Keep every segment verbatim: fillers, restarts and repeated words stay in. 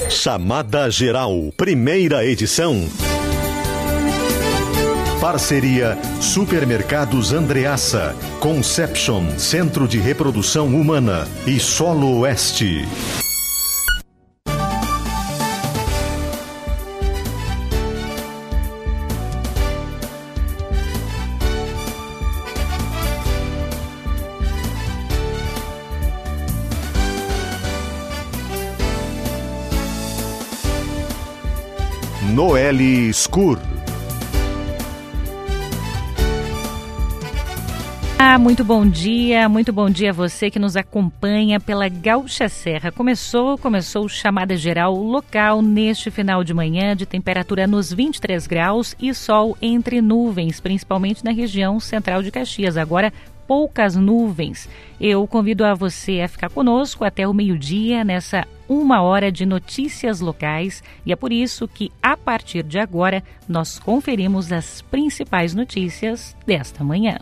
Chamada Geral, primeira edição. Parceria Supermercados Andreassa, Conception, Centro de Reprodução Humana e Solo Oeste. Noelle Scur. Ah, muito bom dia, muito bom dia a você que nos acompanha pela Gaúcha Serra. Começou, começou Chamada Geral local neste final de manhã de temperatura nos vinte e três graus e sol entre nuvens, principalmente na região central de Caxias. Agora, poucas nuvens. Eu convido a você a ficar conosco até o meio-dia nessa uma hora de notícias locais e é por isso que, a partir de agora, nós conferimos as principais notícias desta manhã.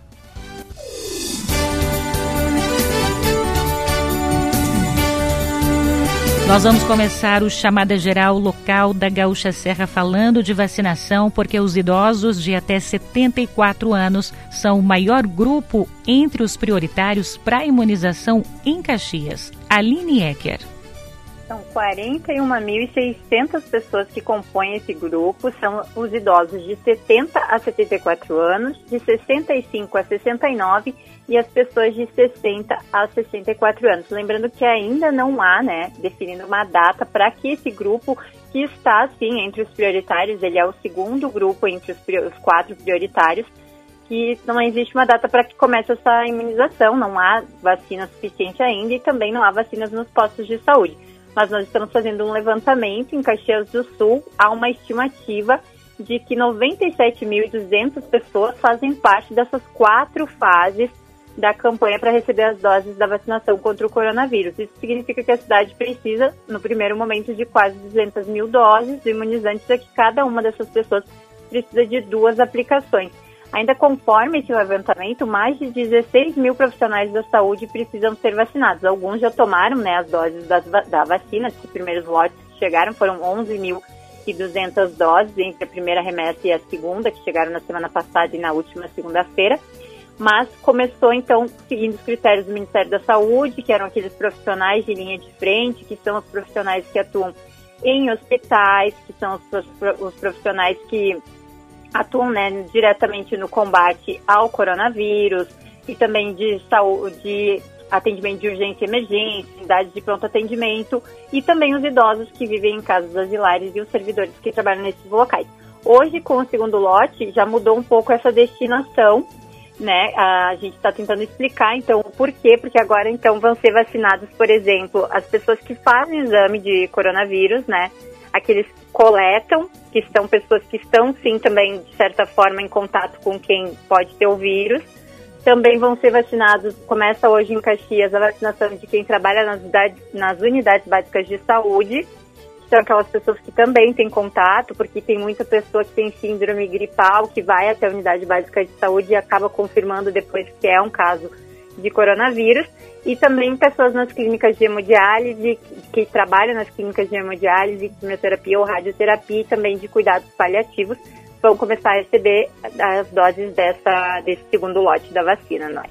Nós vamos começar o Chamada Geral local da Gaúcha Serra falando de vacinação, porque os idosos de até setenta e quatro anos são o maior grupo entre os prioritários para a imunização em Caxias. Aline Ecker. São quarenta e uma mil e seiscentas pessoas que compõem esse grupo, são os idosos de setenta a setenta e quatro anos, de sessenta e cinco a sessenta e nove e as pessoas de sessenta a sessenta e quatro anos. Lembrando que ainda não há, né, definindo uma data para que esse grupo, que está, sim, entre os prioritários, ele é o segundo grupo entre os, os quatro prioritários, que não existe uma data para que comece essa imunização, não há vacina suficiente ainda e também não há vacinas nos postos de saúde. Mas nós estamos fazendo um levantamento em Caxias do Sul, há uma estimativa de que noventa e sete mil e duzentas pessoas fazem parte dessas quatro fases da campanha para receber as doses da vacinação contra o coronavírus. Isso significa que a cidade precisa, no primeiro momento, de quase duzentas mil doses de imunizantes, a que cada uma dessas pessoas precisa de duas aplicações. Ainda conforme esse levantamento, mais de dezesseis mil profissionais da saúde precisam ser vacinados. Alguns já tomaram, né, as doses das, da vacina, os primeiros lotes que chegaram foram onze mil e duzentas doses, entre a primeira remessa e a segunda, que chegaram na semana passada e na última segunda-feira. Mas começou, então, seguindo os critérios do Ministério da Saúde, que eram aqueles profissionais de linha de frente, que são os profissionais que atuam em hospitais, que são os, os profissionais que atuam, né, diretamente no combate ao coronavírus e também de saúde, de atendimento de urgência e emergência, unidades de pronto atendimento e também os idosos que vivem em casas asilares e os servidores que trabalham nesses locais. Hoje, com o segundo lote, já mudou um pouco essa destinação, né? A gente está tentando explicar, então, o porquê, porque agora, então, vão ser vacinados, por exemplo, as pessoas que fazem exame de coronavírus, né? Aqueles que coletam, que são pessoas que estão, sim, também, de certa forma, em contato com quem pode ter o vírus. Também vão ser vacinados, começa hoje em Caxias, a vacinação de quem trabalha nas unidades, nas unidades básicas de saúde, que são aquelas pessoas que também têm contato, porque tem muita pessoa que tem síndrome gripal, que vai até a unidade básica de saúde e acaba confirmando depois que é um caso de coronavírus. E também pessoas nas clínicas de hemodiálise, que, que trabalham nas clínicas de hemodiálise, quimioterapia ou radioterapia, e também de cuidados paliativos, vão começar a receber as doses dessa, desse segundo lote da vacina, não é?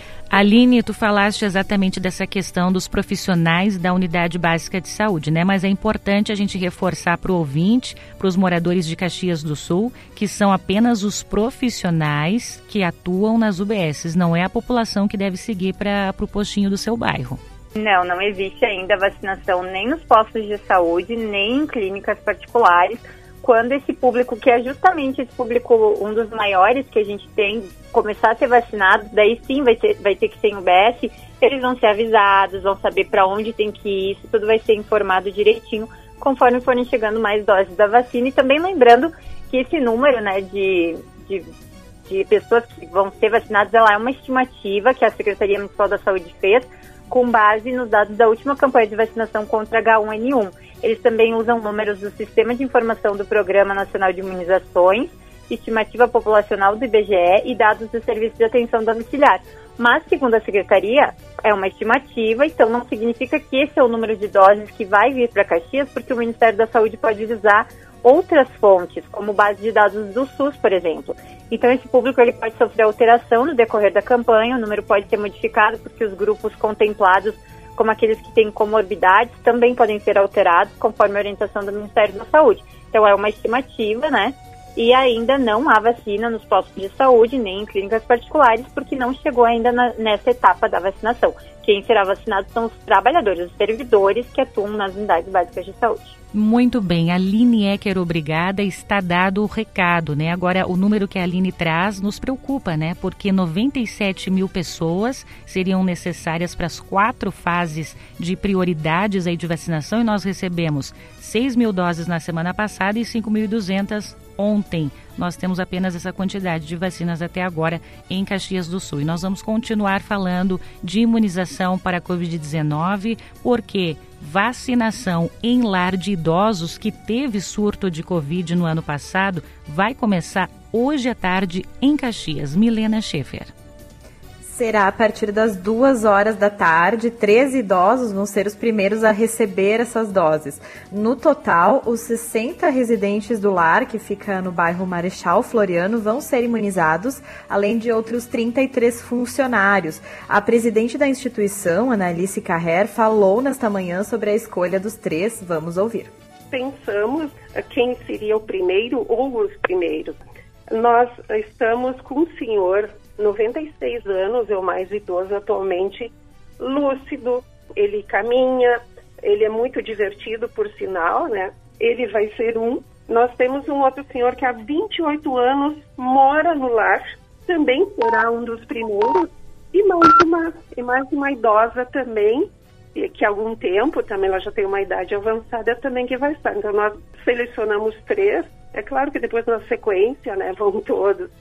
Aline, tu falaste exatamente dessa questão dos profissionais da unidade básica de saúde, né? Mas é importante a gente reforçar para o ouvinte, para os moradores de Caxias do Sul, que são apenas os profissionais que atuam nas U B Ss, não é a população que deve seguir para o postinho do seu bairro. Não, não existe ainda vacinação nem nos postos de saúde, nem em clínicas particulares, quando esse público, que é justamente esse público, um dos maiores que a gente tem, começar a ser vacinado, daí sim vai ter, vai ter que ser em U B S, eles vão ser avisados, vão saber para onde tem que ir, isso tudo vai ser informado direitinho, conforme forem chegando mais doses da vacina. E também lembrando que esse número, né, de, de, de pessoas que vão ser vacinadas, ela é uma estimativa que a Secretaria Municipal da Saúde fez, com base nos dados da última campanha de vacinação contra H um N um. Eles também usam números do Sistema de Informação do Programa Nacional de Imunizações, estimativa populacional do I B G E e dados do Serviço de Atenção Domiciliar. Mas, segundo a Secretaria, é uma estimativa, então não significa que esse é o número de doses que vai vir para Caxias, porque o Ministério da Saúde pode usar outras fontes, como base de dados do SUS, por exemplo. Então, esse público ele pode sofrer alteração no decorrer da campanha, o número pode ser modificado, porque os grupos contemplados, como aqueles que têm comorbidades, também podem ser alterados, conforme a orientação do Ministério da Saúde. Então, é uma estimativa, né? E ainda não há vacina nos postos de saúde, nem em clínicas particulares, porque não chegou ainda na, nessa etapa da vacinação. Quem será vacinado são os trabalhadores, os servidores que atuam nas unidades básicas de saúde. Muito bem, a Aline Ecker, obrigada, está dado o recado, né? Agora, o número que a Aline traz nos preocupa, né? Porque noventa e sete mil pessoas seriam necessárias para as quatro fases de prioridades aí de vacinação e nós recebemos seis mil doses na semana passada e cinco mil e duzentas ontem. Nós temos apenas essa quantidade de vacinas até agora em Caxias do Sul. E nós vamos continuar falando de imunização para a covid dezenove, porque vacinação em lar de idosos que teve surto de Covid no ano passado vai começar hoje à tarde em Caxias. Milena Schaefer. Será a partir das duas horas da tarde. treze idosos vão ser os primeiros a receber essas doses. No total, os sessenta residentes do lar, que fica no bairro Marechal Floriano, vão ser imunizados, além de outros trinta e três funcionários. A presidente da instituição, Analice Carrer, falou nesta manhã sobre a escolha dos três. Vamos ouvir. Pensamos quem seria o primeiro ou os primeiros. Nós estamos com o senhor, noventa e seis anos, é o mais idoso atualmente, lúcido, ele caminha, ele é muito divertido, por sinal, né? Ele vai ser um. Nós temos um outro senhor que há vinte e oito anos mora no lar, também será um dos primeiros, e mais uma, e mais uma idosa também, que há algum tempo, também ela já tem uma idade avançada, também que vai estar. Então nós selecionamos três, é claro que depois na sequência, né, vão todos.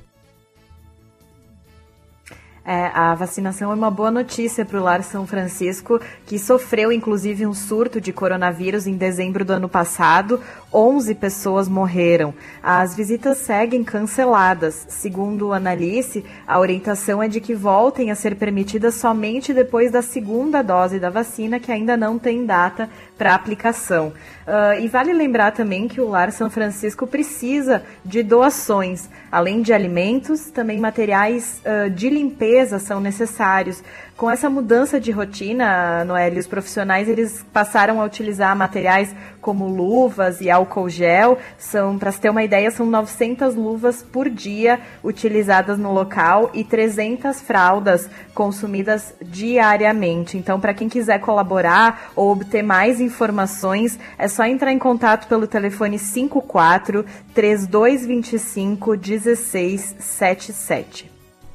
É, a vacinação é uma boa notícia para o Lar São Francisco, que sofreu inclusive um surto de coronavírus em dezembro do ano passado. onze pessoas morreram. As visitas seguem canceladas. Segundo a Analice, a orientação é de que voltem a ser permitidas somente depois da segunda dose da vacina, que ainda não tem data para aplicação. Uh, e vale lembrar também que o Lar São Francisco precisa de doações. Além de alimentos, também materiais uh, de limpeza são necessários. Com essa mudança de rotina, Noeli, os profissionais eles passaram a utilizar materiais como luvas e álcool gel. São, para se ter uma ideia, são novecentas luvas por dia utilizadas no local e trezentas fraldas consumidas diariamente. Então, para quem quiser colaborar ou obter mais informações, é só entrar em contato pelo telefone cinco quatro, três dois dois cinco, um seis sete sete.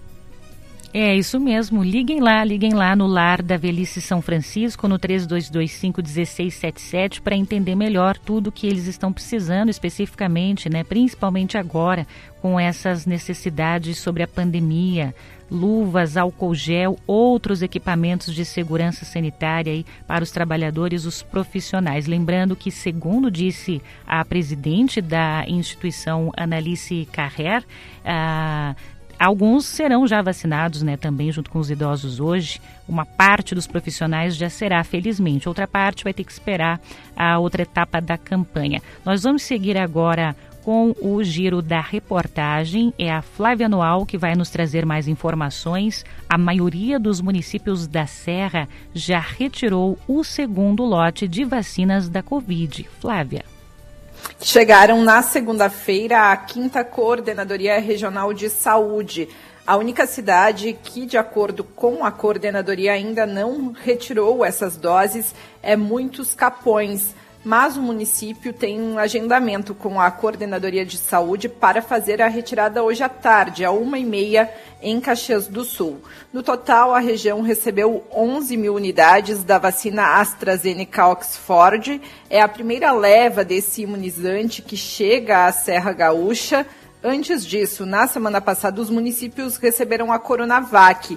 É isso mesmo, liguem lá, liguem lá no Lar da Velhice São Francisco, no três dois dois cinco, um seis sete sete, para entender melhor tudo que eles estão precisando especificamente, né? Principalmente agora, com essas necessidades sobre a pandemia, luvas, álcool gel, outros equipamentos de segurança sanitária aí para os trabalhadores, os profissionais. Lembrando que, segundo disse a presidente da instituição, Analice Carrer, a alguns serão já vacinados, né, também junto com os idosos hoje. Uma parte dos profissionais já será, felizmente. Outra parte vai ter que esperar a outra etapa da campanha. Nós vamos seguir agora com o giro da reportagem. É a Flávia Noal que vai nos trazer mais informações. A maioria dos municípios da Serra já retirou o segundo lote de vacinas da Covid. Flávia. Chegaram na segunda-feira a quinta Coordenadoria Regional de Saúde. A única cidade que, de acordo com a coordenadoria, ainda não retirou essas doses é Muitos Capões. Mas o município tem um agendamento com a Coordenadoria de Saúde para fazer a retirada hoje à tarde, às uma e meia, em Caxias do Sul. No total, a região recebeu onze mil unidades da vacina AstraZeneca Oxford. É a primeira leva desse imunizante que chega à Serra Gaúcha. Antes disso, na semana passada, os municípios receberam a Coronavac.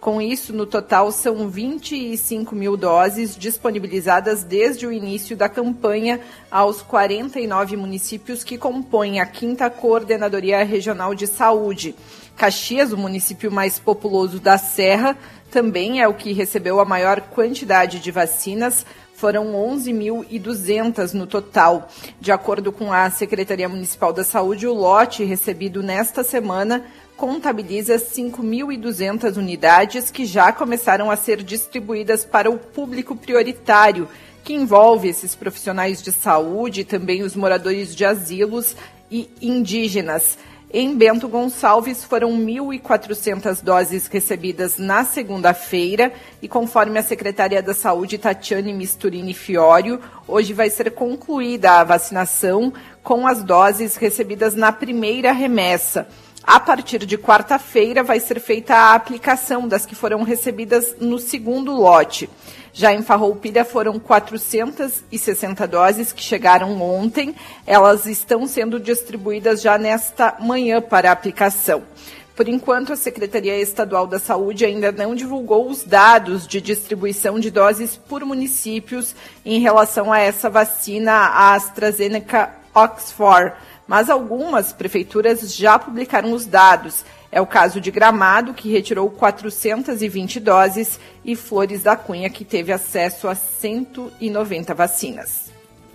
Com isso, no total, são vinte e cinco mil doses disponibilizadas desde o início da campanha aos quarenta e nove municípios que compõem a quinta Coordenadoria Regional de Saúde. Caxias, o município mais populoso da Serra, também é o que recebeu a maior quantidade de vacinas. Foram onze mil e duzentas no total. De acordo com a Secretaria Municipal da Saúde, o lote recebido nesta semana contabiliza cinco mil e duzentas unidades que já começaram a ser distribuídas para o público prioritário, que envolve esses profissionais de saúde e também os moradores de asilos e indígenas. Em Bento Gonçalves, foram mil e quatrocentas doses recebidas na segunda-feira e, conforme a secretária da Saúde, Tatiane Misturini Fiorio, hoje vai ser concluída a vacinação com as doses recebidas na primeira remessa. A partir de quarta-feira vai ser feita a aplicação das que foram recebidas no segundo lote. Já em Farroupilha foram quatrocentas e sessenta doses que chegaram ontem. Elas estão sendo distribuídas já nesta manhã para aplicação. Por enquanto, a Secretaria Estadual da Saúde ainda não divulgou os dados de distribuição de doses por municípios em relação a essa vacina, a AstraZeneca Oxford. Mas algumas prefeituras já publicaram os dados. É o caso de Gramado, que retirou quatrocentas e vinte doses, e Flores da Cunha, que teve acesso a cento e noventa vacinas.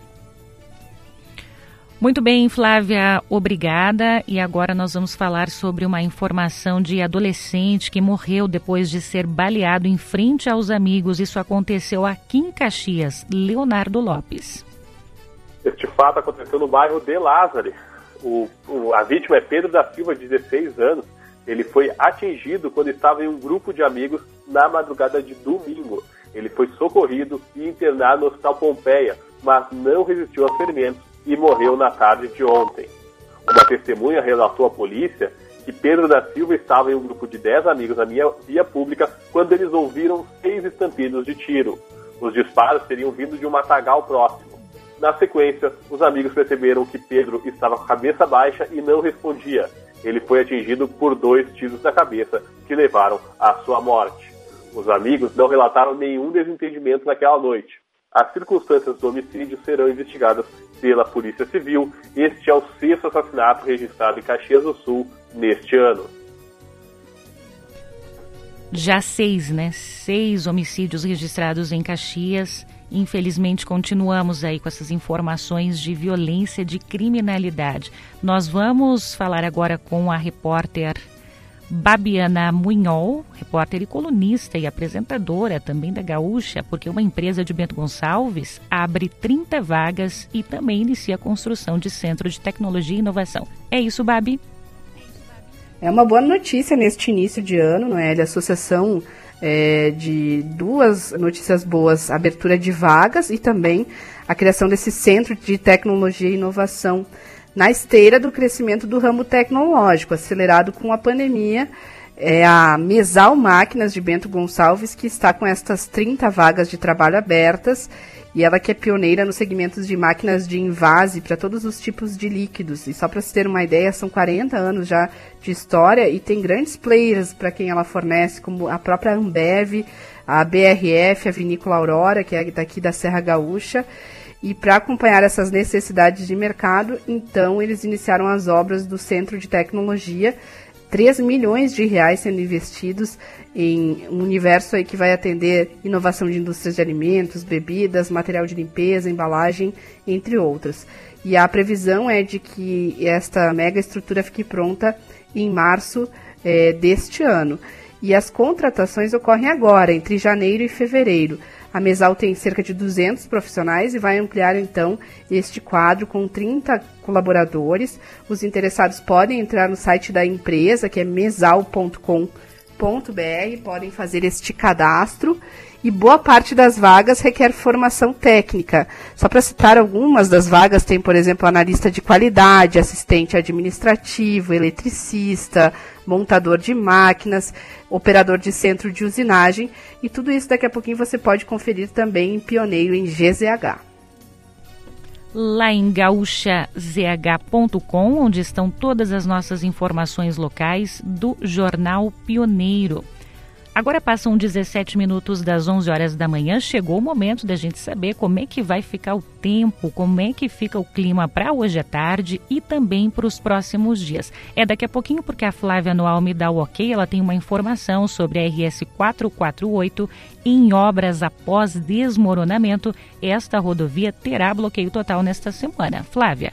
Muito bem, Flávia, obrigada. E agora nós vamos falar sobre uma informação de adolescente que morreu depois de ser baleado em frente aos amigos. Isso aconteceu aqui em Caxias. Leonardo Lopes. Este fato aconteceu no bairro de Lázaro. O, o, a vítima é Pedro da Silva, de dezesseis anos. Ele foi atingido quando estava em um grupo de amigos na madrugada de domingo. Ele foi socorrido e internado no Hospital Pompeia, mas não resistiu aos ferimentos e morreu na tarde de ontem. Uma testemunha relatou à polícia que Pedro da Silva estava em um grupo de dez amigos na via pública quando eles ouviram seis estampidos de tiro. Os disparos teriam vindo de um matagal próximo. Na sequência, os amigos perceberam que Pedro estava com a cabeça baixa e não respondia. Ele foi atingido por dois tiros na cabeça que levaram à sua morte. Os amigos não relataram nenhum desentendimento naquela noite. As circunstâncias do homicídio serão investigadas pela Polícia Civil. Este é o sexto assassinato registrado em Caxias do Sul neste ano. Já seis, né? Seis homicídios registrados em Caxias. Infelizmente, continuamos aí com essas informações de violência, de criminalidade. Nós vamos falar agora com a repórter Babiana Munhol, repórter e colunista e apresentadora também da Gaúcha, porque uma empresa de Bento Gonçalves abre trinta vagas e também inicia a construção de centro de tecnologia e inovação. É isso, Babi? É uma boa notícia neste início de ano, não é? A associação é, de duas notícias boas, abertura de vagas e também a criação desse centro de tecnologia e inovação na esteira do crescimento do ramo tecnológico, acelerado com a pandemia. É a Mesal Máquinas de Bento Gonçalves, que está com estas trinta vagas de trabalho abertas, e ela que é pioneira nos segmentos de máquinas de envase para todos os tipos de líquidos. E só para se ter uma ideia, são quarenta anos já de história e tem grandes players para quem ela fornece, como a própria Ambev, a B R F, a Vinícola Aurora, que é daqui da Serra Gaúcha. E para acompanhar essas necessidades de mercado, então eles iniciaram as obras do Centro de Tecnologia, três milhões de reais sendo investidos em um universo aí que vai atender inovação de indústrias de alimentos, bebidas, material de limpeza, embalagem, entre outras. E a previsão é de que esta mega estrutura fique pronta em março é, deste ano. E as contratações ocorrem agora, entre janeiro e fevereiro. A Mesal tem cerca de duzentos profissionais e vai ampliar, então, este quadro com trinta colaboradores. Os interessados podem entrar no site da empresa, que é mesal ponto com ponto b r, podem fazer este cadastro. E boa parte das vagas requer formação técnica. Só para citar algumas das vagas, tem, por exemplo, analista de qualidade, assistente administrativo, eletricista, montador de máquinas, operador de centro de usinagem, e tudo isso daqui a pouquinho você pode conferir também em Pioneiro em G Z H. Lá em gaúcha z h ponto com, onde estão todas as nossas informações locais do Jornal Pioneiro. Agora passam dezessete minutos das onze horas da manhã, chegou o momento da gente saber como é que vai ficar o tempo, como é que fica o clima para hoje à tarde e também para os próximos dias. É daqui a pouquinho, porque a Flávia Noal me dá o ok, ela tem uma informação sobre a R S quatrocentos e quarenta e oito. Em obras após desmoronamento, esta rodovia terá bloqueio total nesta semana. Flávia.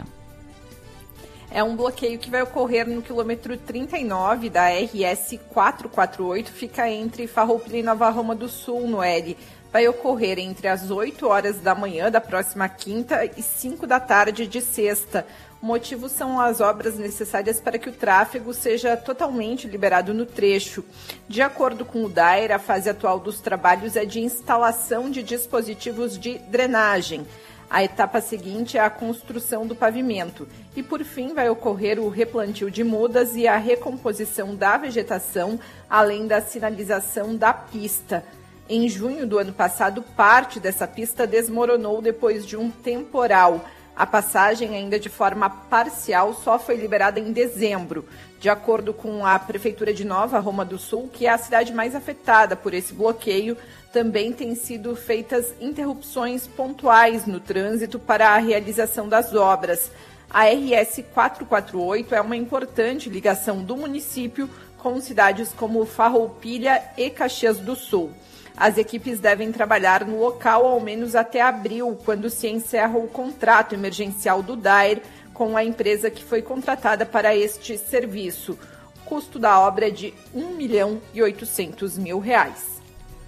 É um bloqueio que vai ocorrer no quilômetro trinta e nove da R S quatrocentos e quarenta e oito, fica entre Farroupilha e Nova Roma do Sul, no L. Vai ocorrer entre as oito horas da manhã da próxima quinta e cinco da tarde de sexta. O motivo são as obras necessárias para que o tráfego seja totalmente liberado no trecho. De acordo com o DAER, a fase atual dos trabalhos é de instalação de dispositivos de drenagem. A etapa seguinte é a construção do pavimento e, por fim, vai ocorrer o replantio de mudas e a recomposição da vegetação, além da sinalização da pista. Em junho do ano passado, parte dessa pista desmoronou depois de um temporal. A passagem, ainda de forma parcial, só foi liberada em dezembro. De acordo com a Prefeitura de Nova Roma do Sul, que é a cidade mais afetada por esse bloqueio, também têm sido feitas interrupções pontuais no trânsito para a realização das obras. A R S quatrocentos e quarenta e oito é uma importante ligação do município com cidades como Farroupilha e Caxias do Sul. As equipes devem trabalhar no local ao menos até abril, quando se encerra o contrato emergencial do DAER com a empresa que foi contratada para este serviço. O custo da obra é de um milhão e oitocentos mil reais.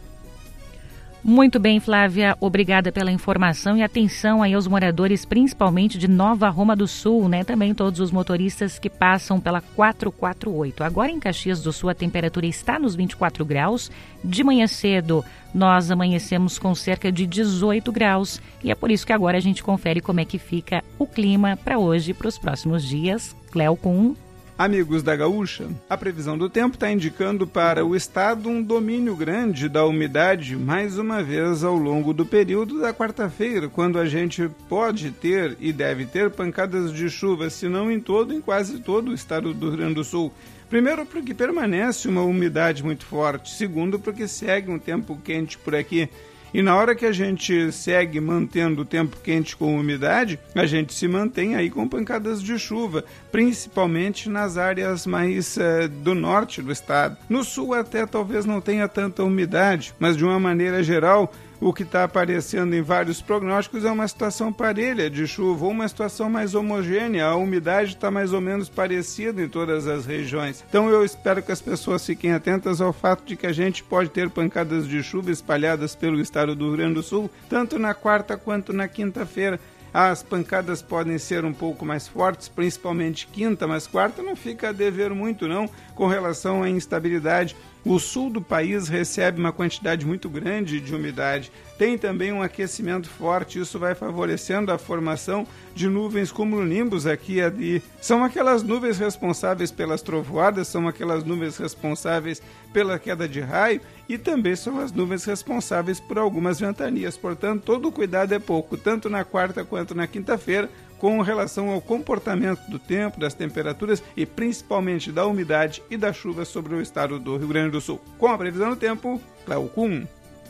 Muito bem, Flávia, obrigada pela informação e atenção aí aos moradores, principalmente de Nova Roma do Sul, né? Também todos os motoristas que passam pela quatrocentos e quarenta e oito. Agora em Caxias do Sul a temperatura está nos vinte e quatro graus. De manhã cedo nós amanhecemos com cerca de dezoito graus e é por isso que agora a gente confere como é que fica o clima para hoje e para os próximos dias. Cléo com Amigos da Gaúcha, a previsão do tempo está indicando para o estado um domínio grande da umidade mais uma vez ao longo do período da quarta-feira, quando a gente pode ter e deve ter pancadas de chuva, se não em todo, em quase todo o estado do Rio Grande do Sul. Primeiro, porque permanece uma umidade muito forte. Segundo, porque segue um tempo quente por aqui. E na hora que a gente segue mantendo o tempo quente com umidade, a gente se mantém aí com pancadas de chuva, principalmente nas áreas mais eh, do norte do estado. No sul até talvez não tenha tanta umidade, mas de uma maneira geral, o que está aparecendo em vários prognósticos é uma situação parelha de chuva, ou uma situação mais homogênea, a umidade está mais ou menos parecida em todas as regiões. Então eu espero que as pessoas fiquem atentas ao fato de que a gente pode ter pancadas de chuva espalhadas pelo estado do Rio Grande do Sul, tanto na quarta quanto na quinta-feira. As pancadas podem ser um pouco mais fortes, principalmente quinta, mas quarta não fica a dever muito não com relação à instabilidade. O sul do país recebe uma quantidade muito grande de umidade. Tem também um aquecimento forte, isso vai favorecendo a formação de nuvens cumulonimbus aqui e ali. São aquelas nuvens responsáveis pelas trovoadas, são aquelas nuvens responsáveis pela queda de raio e também são as nuvens responsáveis por algumas ventanias. Portanto, todo cuidado é pouco, tanto na quarta quanto na quinta-feira, com relação ao comportamento do tempo, das temperaturas e principalmente da umidade e da chuva sobre o estado do Rio Grande do Sul. Com a previsão do tempo, Cléo Kuhn.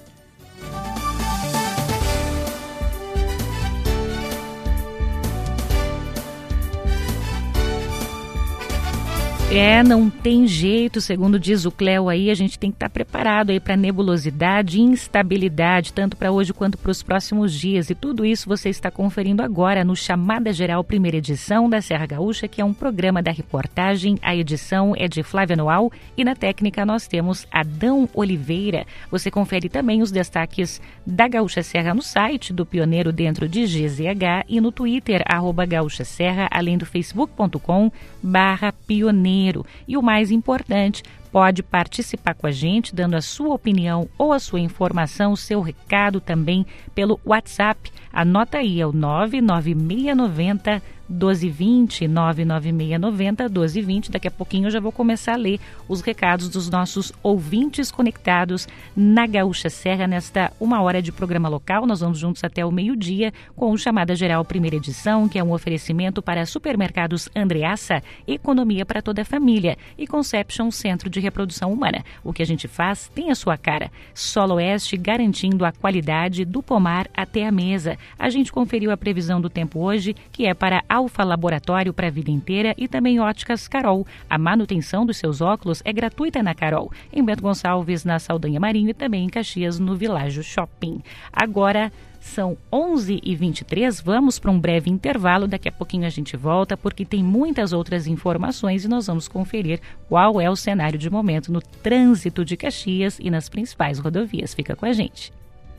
É, não tem jeito, segundo diz o Cléo aí, a gente tem que estar preparado aí para nebulosidade e instabilidade, tanto para hoje quanto para os próximos dias. E tudo isso você está conferindo agora no Chamada Geral, primeira edição da Serra Gaúcha, que é um programa da reportagem. A edição é de Flávia Noal e na técnica nós temos Adão Oliveira. Você confere também os destaques da Gaúcha Serra no site do Pioneiro dentro de G Z H e no Twitter, arroba Gaúcha Serra, além do facebook ponto com barra Pioneiro. E o mais importante, pode participar com a gente, dando a sua opinião ou a sua informação, o seu recado também pelo WhatsApp. Anota aí, é o nove nove seis nove zero doze vinte, nove nove seis nove zero, doze vinte. Daqui a pouquinho eu já vou começar a ler os recados dos nossos ouvintes conectados na Gaúcha Serra nesta uma hora de programa local. Nós vamos juntos até o meio-dia com o Chamada Geral Primeira Edição, que é um oferecimento para supermercados Andreassa, economia para toda a família, e Conception, Centro de Reprodução Humana. O que a gente faz tem a sua cara. Solo Oeste, garantindo a qualidade do pomar até a mesa. A gente conferiu a previsão do tempo hoje, que é para Alfa Laboratório para a vida inteira, e também Óticas Carol. A manutenção dos seus óculos é gratuita na Carol, em Bento Gonçalves, na Saldanha Marinho, e também em Caxias, no Világio Shopping. Agora são onze e vinte e três, vamos para um breve intervalo, daqui a pouquinho a gente volta, porque tem muitas outras informações e nós vamos conferir qual é o cenário de momento no trânsito de Caxias e nas principais rodovias. Fica com a gente.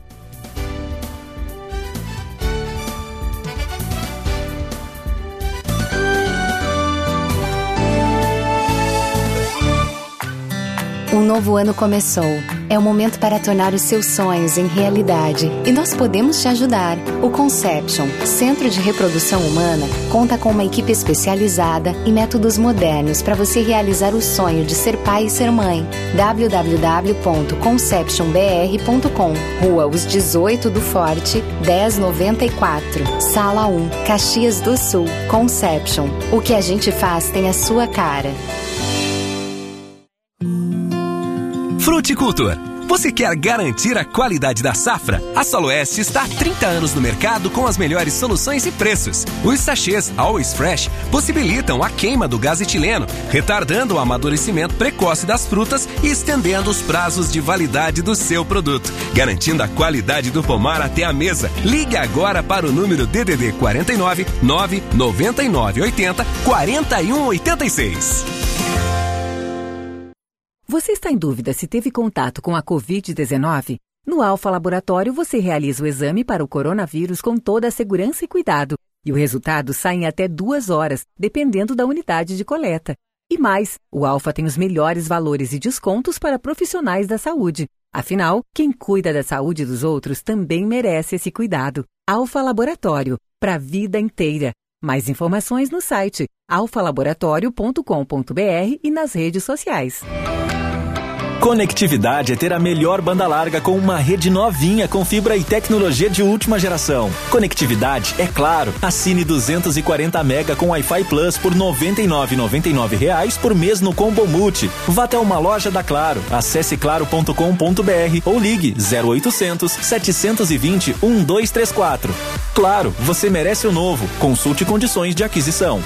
Um novo ano começou. É o momento para tornar os seus sonhos em realidade. E nós podemos te ajudar. O Conception, Centro de Reprodução Humana, conta com uma equipe especializada e métodos modernos para você realizar o sonho de ser pai e ser mãe. w w w ponto conception b r ponto com, Rua Os dezoito do Forte, dez noventa e quatro, Sala um, Caxias do Sul. Conception. O que a gente faz tem a sua cara. Fruticultor, você quer garantir a qualidade da safra? A Solo Oeste está há trinta anos no mercado com as melhores soluções e preços. Os sachês Always Fresh possibilitam a queima do gás etileno, retardando o amadurecimento precoce das frutas e estendendo os prazos de validade do seu produto, garantindo a qualidade do pomar até a mesa. Ligue agora para o número D D D quarenta e nove, nove nove nove oito zero, quatro um oito seis. Você está em dúvida se teve contato com a covid dezenove? No Alfa Laboratório, você realiza o exame para o coronavírus com toda a segurança e cuidado. E o resultado sai em até duas horas, dependendo da unidade de coleta. E mais, o Alfa tem os melhores valores e descontos para profissionais da saúde. Afinal, quem cuida da saúde dos outros também merece esse cuidado. Alfa Laboratório, para a vida inteira. Mais informações no site alfa laboratório ponto com ponto b r e nas redes sociais. Conectividade é ter a melhor banda larga com uma rede novinha com fibra e tecnologia de última geração. Conectividade é Claro. Assine duzentos e quarenta mega com Wi-Fi Plus por noventa e nove reais e noventa e nove centavos por mês no Combo Multi. Vá até uma loja da Claro. Acesse claro ponto com ponto b r ou ligue zero oitocentos, setecentos e vinte, doze trinta e quatro. Claro, você merece o novo. Consulte condições de aquisição.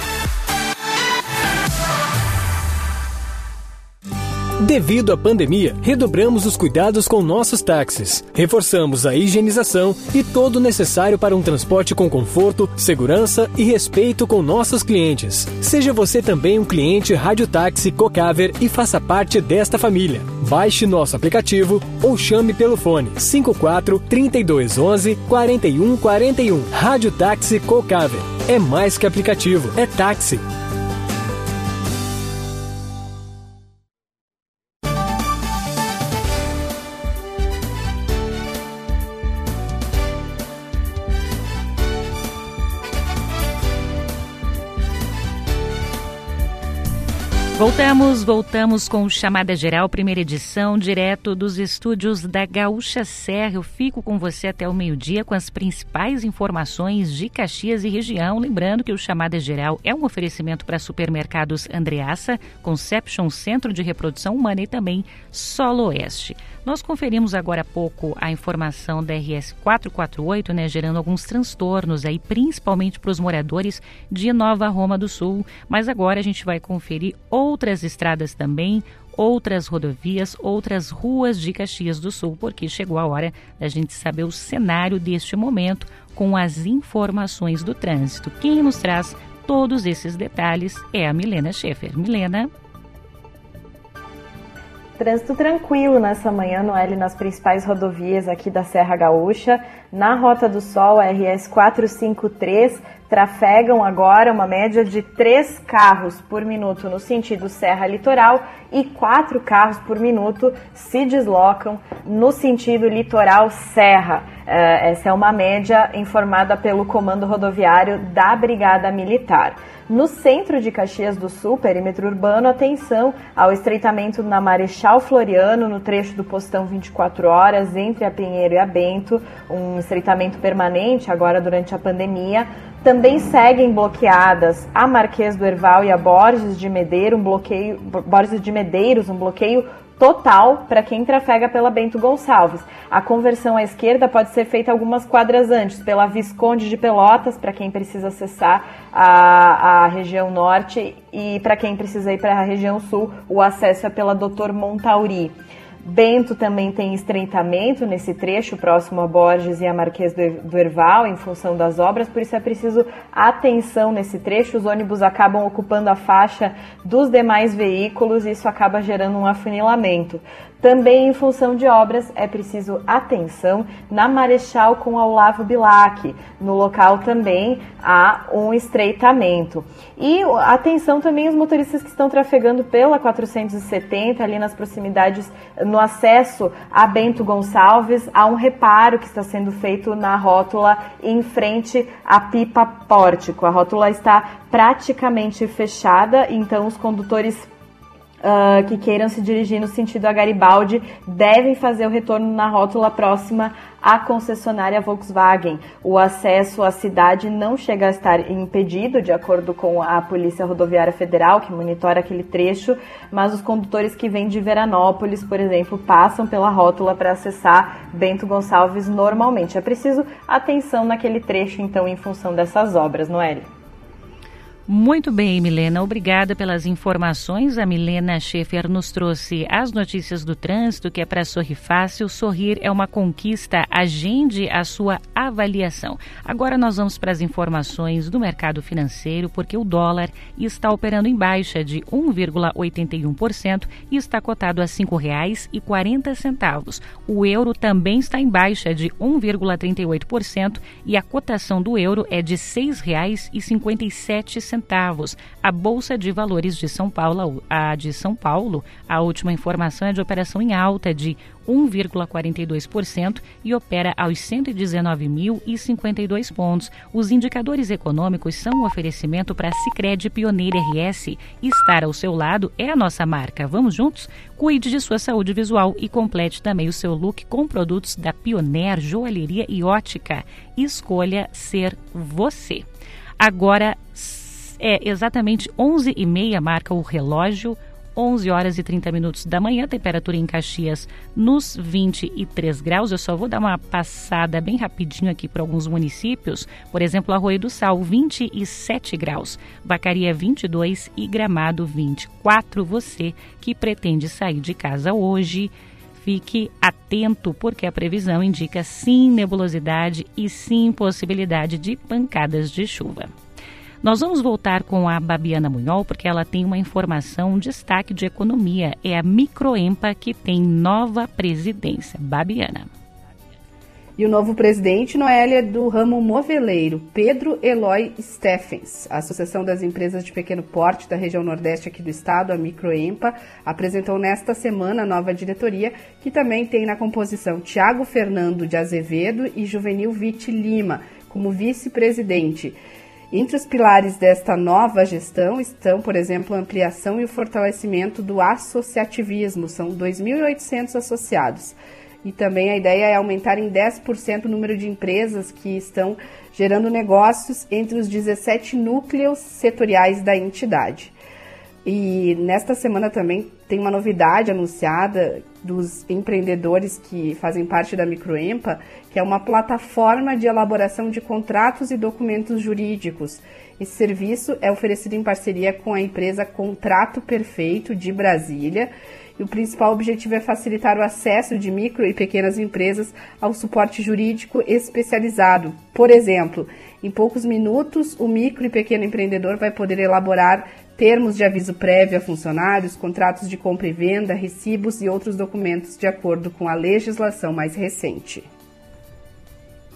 Devido à pandemia, redobramos os cuidados com nossos táxis. Reforçamos a higienização e todo o necessário para um transporte com conforto, segurança e respeito com nossos clientes. Seja você também um cliente Rádio Táxi Cocaver e faça parte desta família. Baixe nosso aplicativo ou chame pelo fone cinco quatro, trinta e dois, onze, quarenta e um quarenta e um. Rádio Táxi Cocaver. É mais que aplicativo, é táxi. Voltamos, voltamos com o Chamada Geral, primeira edição, direto dos estúdios da Gaúcha Serra. Eu fico com você até o meio-dia com as principais informações de Caxias e região. Lembrando que o Chamada Geral é um oferecimento para supermercados Andreassa, Conception, Centro de Reprodução Humana e também Solo Oeste. Nós conferimos agora há pouco a informação da R S quatrocentos e quarenta e oito, né, gerando alguns transtornos aí, principalmente para os moradores de Nova Roma do Sul. Mas agora a gente vai conferir outras estradas também, outras rodovias, outras ruas de Caxias do Sul, porque chegou a hora da gente saber o cenário deste momento com as informações do trânsito. Quem nos traz todos esses detalhes é a Milena Schaefer. Milena. Trânsito tranquilo nessa manhã, Noeli, nas principais rodovias aqui da Serra Gaúcha. Na Rota do Sol, a R S quatrocentos e cinquenta e três, trafegam agora uma média de três carros por minuto no sentido Serra Litoral e quatro carros por minuto se deslocam no sentido Litoral Serra. Essa é uma média informada pelo Comando Rodoviário da Brigada Militar. No centro de Caxias do Sul, perímetro urbano, atenção ao estreitamento na Marechal Floriano, no trecho do Postão vinte e quatro horas, entre a Pinheiro e a Bento, um estreitamento permanente agora durante a pandemia. Também seguem bloqueadas a Marquês do Herval e a Borges de Medeiros, um bloqueio, Borges de Medeiros, um bloqueio total para quem trafega pela Bento Gonçalves. A conversão à esquerda pode ser feita algumas quadras antes, pela Visconde de Pelotas, para quem precisa acessar a, a região norte, e para quem precisa ir para a região sul, o acesso é pela doutor Montauri. Bento também tem estreitamento nesse trecho, próximo a Borges e a Marquês do Herval, em função das obras, por isso é preciso atenção nesse trecho. Os ônibus acabam ocupando a faixa dos demais veículos e isso acaba gerando um afunilamento. Também em função de obras é preciso atenção na Marechal com a Olavo Bilac. No local também há um estreitamento. E atenção também os motoristas que estão trafegando pela quatrocentos e setenta, ali nas proximidades, no acesso a Bento Gonçalves, há um reparo que está sendo feito na rótula em frente à Pipa Pórtico. A rótula está praticamente fechada, então os condutores Uh, que queiram se dirigir no sentido a Garibaldi devem fazer o retorno na rótula próxima à concessionária Volkswagen. O acesso à cidade não chega a estar impedido, de acordo com a Polícia Rodoviária Federal, que monitora aquele trecho, mas os condutores que vêm de Veranópolis, por exemplo, passam pela rótula para acessar Bento Gonçalves normalmente. É preciso atenção naquele trecho, então, em função dessas obras, Noeli. Muito bem, Milena. Obrigada pelas informações. A Milena Schaefer nos trouxe as notícias do trânsito, que é para sorrir fácil. Sorrir é uma conquista. Agende a sua avaliação. Agora nós vamos para as informações do mercado financeiro, porque o dólar está operando em baixa de um vírgula oitenta e um por cento e está cotado a cinco reais e quarenta centavos. O euro também está em baixa de um vírgula trinta e oito por cento e a cotação do euro é de seis reais e cinquenta e sete centavos. Centavos. A Bolsa de Valores de São Paulo, a de São Paulo, a última informação é de operação em alta de um vírgula quarenta e dois por cento e opera aos cento e dezenove mil e cinquenta e dois pontos. Os indicadores econômicos são um oferecimento para a Sicredi Pioneira R S. Estar ao seu lado é a nossa marca. Vamos juntos? Cuide de sua saúde visual e complete também o seu look com produtos da Pioneer Joalheria e Ótica. Escolha ser você. Agora, é exatamente onze e meia, marca o relógio, onze horas e trinta minutos da manhã, temperatura em Caxias nos vinte e três graus. Eu só vou dar uma passada bem rapidinho aqui para alguns municípios. Por exemplo, Arroio do Sal, vinte e sete graus, Vacaria vinte e dois e Gramado vinte e quatro. Você que pretende sair de casa hoje, fique atento, porque a previsão indica sim nebulosidade e sim possibilidade de pancadas de chuva. Nós vamos voltar com a Babiana Munhol, porque ela tem uma informação, um destaque de economia. É a Microempa que tem nova presidência. Babiana. E o novo presidente, Noélia, do ramo moveleiro, Pedro Eloy Steffens. A Associação das Empresas de Pequeno Porte da região nordeste aqui do estado, a Microempa, apresentou nesta semana a nova diretoria, que também tem na composição Tiago Fernando de Azevedo e Juvenil Vitti Lima como vice-presidente. Entre os pilares desta nova gestão estão, por exemplo, a ampliação e o fortalecimento do associativismo. São dois mil e oitocentos associados. E também a ideia é aumentar em dez por cento o número de empresas que estão gerando negócios entre os dezessete núcleos setoriais da entidade. E nesta semana também tem uma novidade anunciada dos empreendedores que fazem parte da Microempa, que é uma plataforma de elaboração de contratos e documentos jurídicos. Esse serviço é oferecido em parceria com a empresa Contrato Perfeito de Brasília. E o principal objetivo é facilitar o acesso de micro e pequenas empresas ao suporte jurídico especializado. Por exemplo, em poucos minutos, o micro e pequeno empreendedor vai poder elaborar termos de aviso prévio a funcionários, contratos de compra e venda, recibos e outros documentos de acordo com a legislação mais recente.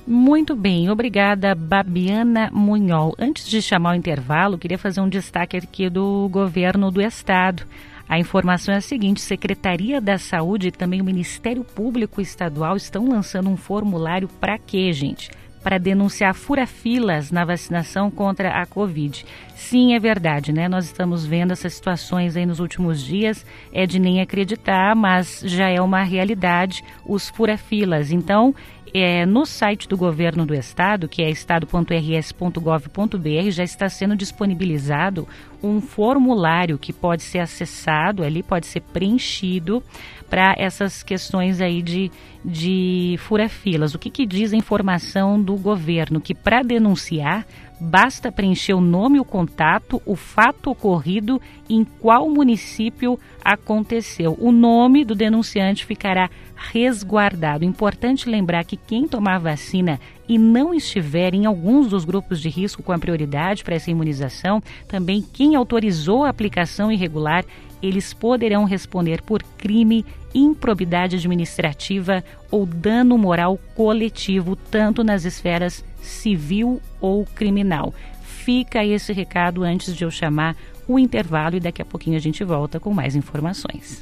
Muito bem, obrigada, Babiana Munhol. Antes de chamar o intervalo, queria fazer um destaque aqui do governo do estado. A informação é a seguinte: Secretaria da Saúde e também o Ministério Público Estadual estão lançando um formulário para quê, gente? Para denunciar fura-filas na vacinação contra a Covid. Sim, é verdade, né? Nós estamos vendo essas situações aí nos últimos dias, é de nem acreditar, mas já é uma realidade, os fura-filas. Então, é, no site do governo do estado, que é estado ponto r s ponto gov ponto b r, já está sendo disponibilizado um formulário que pode ser acessado, ali pode ser preenchido para essas questões aí de, de fura-filas. O que, que diz a informação do governo? Que para denunciar, basta preencher o nome, o contato, o fato ocorrido e em qual município aconteceu. O nome do denunciante ficará resguardado. Importante lembrar que quem tomar vacina e não estiver em alguns dos grupos de risco com a prioridade para essa imunização, também quem autorizou a aplicação irregular, eles poderão responder por crime, improbidade administrativa ou dano moral coletivo, tanto nas esferas civil ou criminal. Fica esse recado antes de eu chamar o intervalo e daqui a pouquinho a gente volta com mais informações.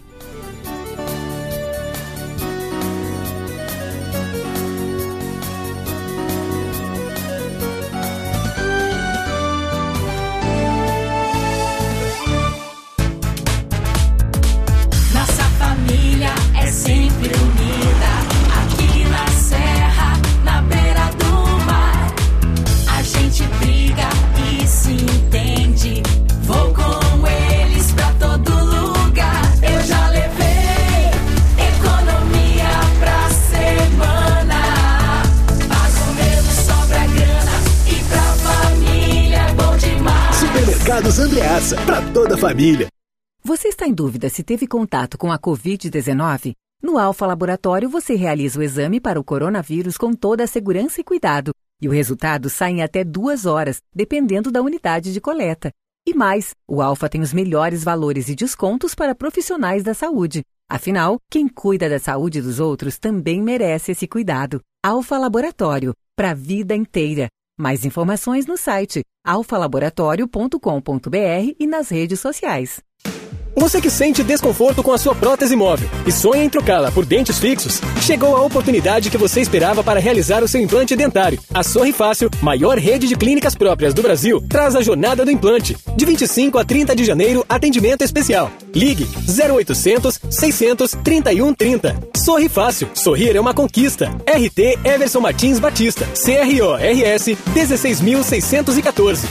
Sempre unida, aqui na serra, na beira do mar. A gente briga e se entende. Vou com eles pra todo lugar. Eu já levei economia pra semana. Pago menos, sobra grana e pra família é bom demais. Supermercados Andreassa, pra toda a família. Você está em dúvida se teve contato com a covid dezenove? No Alfa Laboratório, você realiza o exame para o coronavírus com toda a segurança e cuidado. E o resultado sai em até duas horas, dependendo da unidade de coleta. E mais, o Alfa tem os melhores valores e descontos para profissionais da saúde. Afinal, quem cuida da saúde dos outros também merece esse cuidado. Alfa Laboratório, para a vida inteira. Mais informações no site alfa laboratório ponto com ponto b r e nas redes sociais. Você que sente desconforto com a sua prótese móvel e sonha em trocá-la por dentes fixos, chegou a oportunidade que você esperava para realizar o seu implante dentário. A Sorri Fácil, maior rede de clínicas próprias do Brasil, traz a jornada do implante. De vinte e cinco a trinta de janeiro, atendimento especial. Ligue zero oitocentos, seiscentos, trinta e um trinta. Sorri Fácil. Sorrir é uma conquista. R T Everson Martins Batista. C R O R S dezesseis mil seiscentos e quatorze.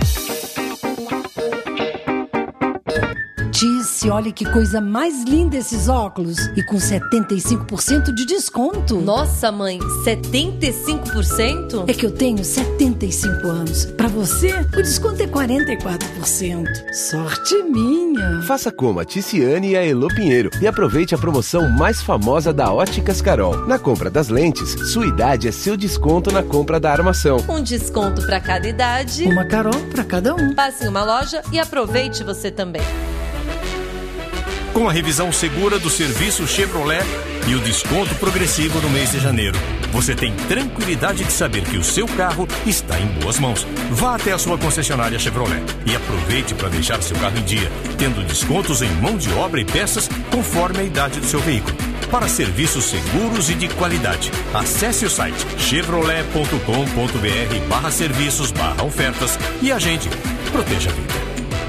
Disse, olha que coisa mais linda esses óculos. E com setenta e cinco por cento de desconto. Nossa, mãe, setenta e cinco por cento? É que eu tenho setenta e cinco anos. Pra você, o desconto é quarenta e quatro por cento. Sorte minha. Faça como a Ticiane e a Elô Pinheiro e aproveite a promoção mais famosa da Óticas Carol. Na compra das lentes, sua idade é seu desconto na compra da armação. Um desconto pra cada idade. Uma Carol pra cada um. Passe em uma loja e aproveite você também. Com a revisão segura do serviço Chevrolet e o desconto progressivo no mês de janeiro, você tem tranquilidade de saber que o seu carro está em boas mãos. Vá até a sua concessionária Chevrolet e aproveite para deixar seu carro em dia, tendo descontos em mão de obra e peças conforme a idade do seu veículo. Para serviços seguros e de qualidade, acesse o site chevrolet ponto com ponto b r barra serviços barra ofertas e agende. Proteja a vida.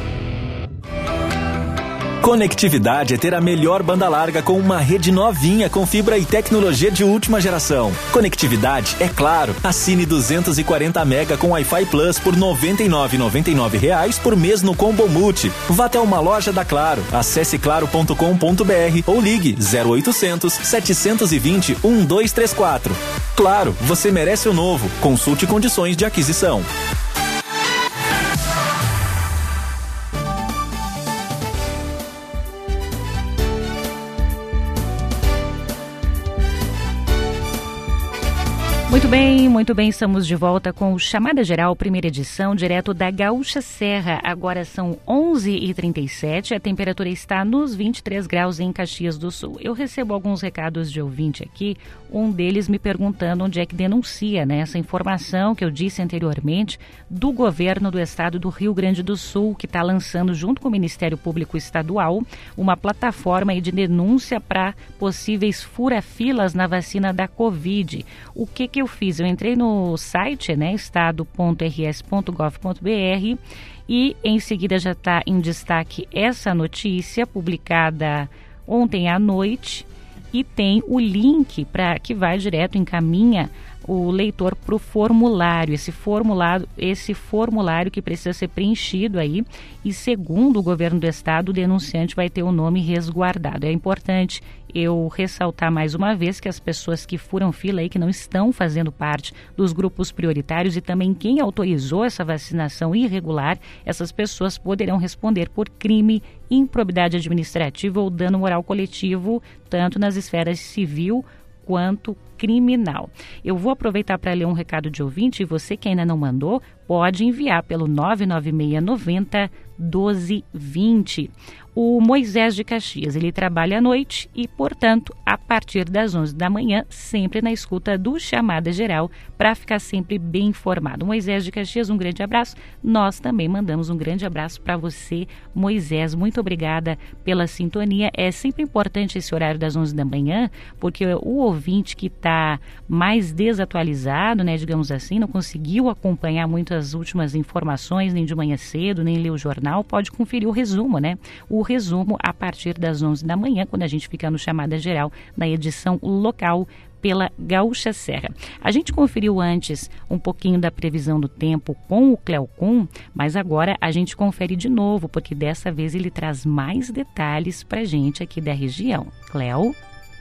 Conectividade é ter a melhor banda larga com uma rede novinha com fibra e tecnologia de última geração. Conectividade é claro. Assine duzentos e quarenta mega com Wi-Fi Plus por noventa e nove reais e noventa e nove reais por mês no Combo Multi. Vá até uma loja da Claro. Acesse claro ponto com ponto b r ou ligue zero oitocentos, setecentos e vinte, doze trinta e quatro. Claro, você merece o novo. Consulte condições de aquisição. Muito bem, muito bem, estamos de volta com o Chamada Geral, primeira edição, direto da Gaúcha Serra. Agora são onze e trinta e sete, a temperatura está nos vinte e três graus em Caxias do Sul. Eu recebo alguns recados de ouvinte aqui, um deles me perguntando onde é que denuncia, né, essa informação que eu disse anteriormente do governo do estado do Rio Grande do Sul, que está lançando junto com o Ministério Público Estadual uma plataforma aí de denúncia para possíveis fura-filas na vacina da Covid. O que que eu fiz? Eu entrei no site, né, estado ponto r s ponto gov ponto b r e em seguida já está em destaque essa notícia publicada ontem à noite e tem o link para que vai direto, encaminha o leitor para o formulário, esse formulário, esse formulário que precisa ser preenchido aí e segundo o governo do estado, o denunciante vai ter o nome resguardado. É importante eu ressaltar mais uma vez que as pessoas que furam fila aí, que não estão fazendo parte dos grupos prioritários e também quem autorizou essa vacinação irregular, essas pessoas poderão responder por crime, improbidade administrativa ou dano moral coletivo, tanto nas esferas civil quanto criminal. Eu vou aproveitar para ler um recado de ouvinte e você que ainda não mandou, pode enviar pelo nove nove seis nove zero doze vinte. O Moisés de Caxias, ele trabalha à noite e, portanto, a partir das onze da manhã, sempre na escuta do Chamada Geral, para ficar sempre bem informado. Moisés de Caxias, um grande abraço. Nós também mandamos um grande abraço para você, Moisés. Muito obrigada pela sintonia. É sempre importante esse horário das onze da manhã, porque o ouvinte que está mais desatualizado, né, digamos assim, não conseguiu acompanhar muitas últimas informações, nem de manhã cedo, nem ler o jornal, pode conferir o resumo, né? O resumo a partir das onze da manhã, quando a gente fica no Chamada Geral, na edição local pela Gaúcha Serra. A gente conferiu antes um pouquinho da previsão do tempo com o Cleo Kuhn, mas agora a gente confere de novo, porque dessa vez ele traz mais detalhes pra gente aqui da região. Cleo?